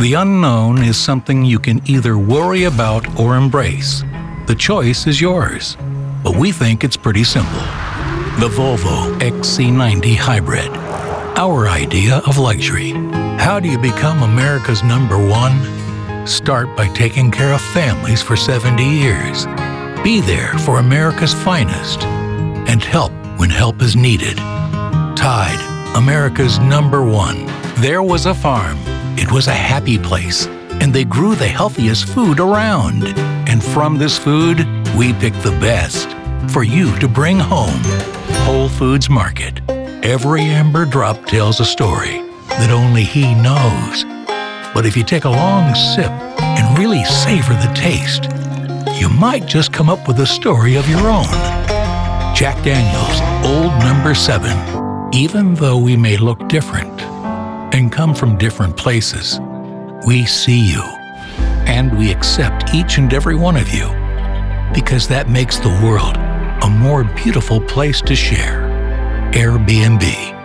The unknown is something you can either worry about or embrace. The choice is yours, but we think it's pretty simple. The Volvo XC90 Hybrid, our idea of luxury. How do you become America's #1? Start by taking care of families for 70 years. Be there for America's finest and help when help is needed. Tide, America's #1. There was a farm. It was a happy place, and they grew the healthiest food around. And from this food, we picked the best for you to bring home. Whole Foods Market. Every amber drop tells a story that only he knows. But if you take a long sip and really savor the taste, you might just come up with a story of your own. Jack Daniel's Old No. 7. Even though we may look different and come from different places, we see you, and we accept each and every one of you, because that makes the world a more beautiful place to share. Airbnb.